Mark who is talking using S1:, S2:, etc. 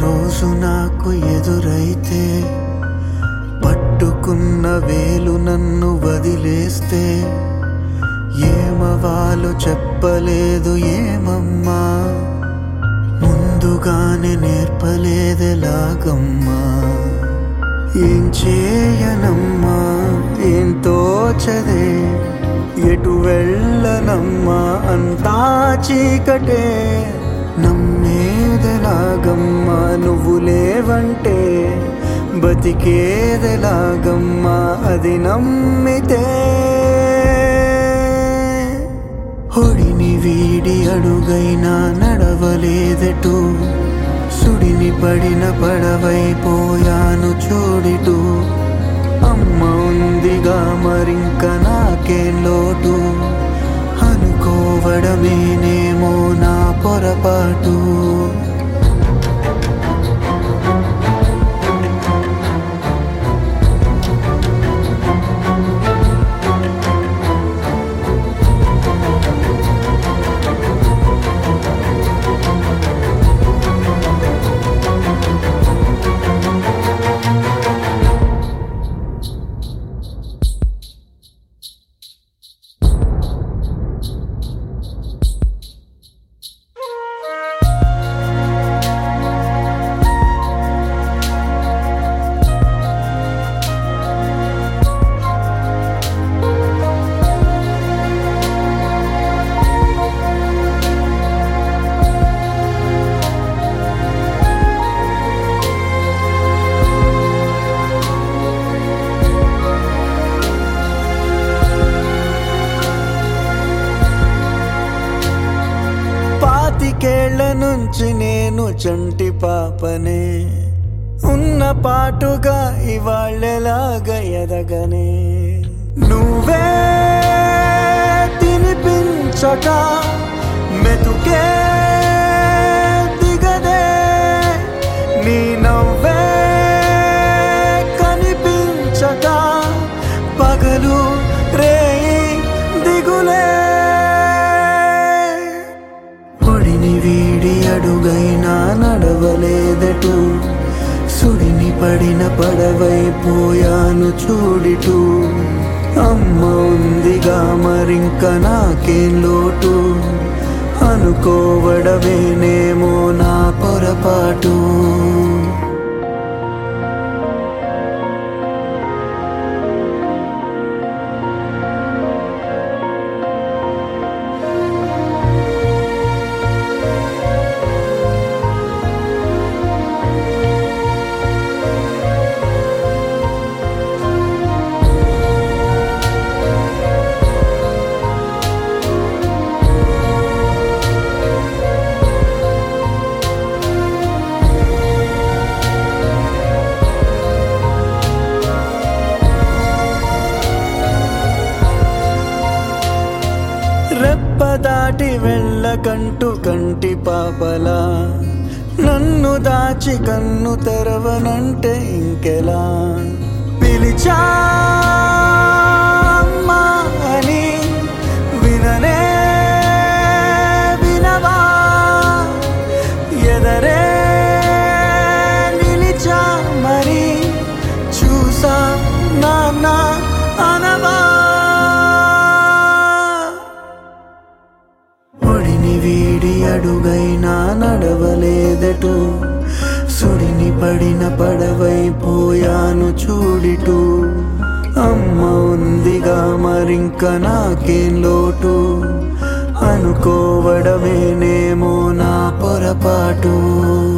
S1: రోజు నాకు ఎదురైతే పట్టుకున్న వేలు నన్ను వదిలేస్తే ఏమవాలో చెప్పలేదు ఏమమ్మా, ముందుగానే నేర్పలేదెలాగమ్మా. ఏం చేయనమ్మా, ఏం తోచదే, ఎటు వెళ్ళనమ్మా, అంతా చీకటే. నమ్మేదెలాగమ్మా, నువ్వు లేవంటే బతికేదెలాగమ్మా, అది నమ్మితే. ఒడిని వీడి అడుగైనా నడవలేదెటు, సుడిని పడిన పడవైపోయాను చూడిటు. అమ్మ ఉందిగా మరింక నాకేం లోటు, అనుకోవడమేనేమో నా పొరపాటు. పాతికేళ్ల నుంచి నేను చంటి పాపనే, ఉన్న పాటుగా ఇవాళ్ళెలాగా ఎదగనే. నువ్వే తినిపించక మెతుకే దిగదే, నీ నవ్వే కనిపించక పగలు రేయి దిగులే. ఒడిని వీడి అడుగైనా నడవలేదటు, సుడిని పడిన పడవైపోయాను చూడిటు. అమ్మ ఉందిగా మరింక నాకేం లోటు, అనుకోవడమేనేమో నా పొరపాటు. రెప్ప దాటి వెళ్ళకంటూ కంటి పాపలా నన్ను దాచి కన్ను తెరవనంటే ఇంకెలా. పిలిచా అమ్మా అని విననే వినవా, ఎదరే నిలిచా మరి చూసా నాన్న అనవా. ఒడిని వీడి అడుగైనా నడవలేదటు, సుడిని పడిన పడవైపోయాను చూడిటు. అమ్మ ఉందిగా మరింక నాకేం లోటు, అనుకోవడమేనేమో నా పొరపాటు.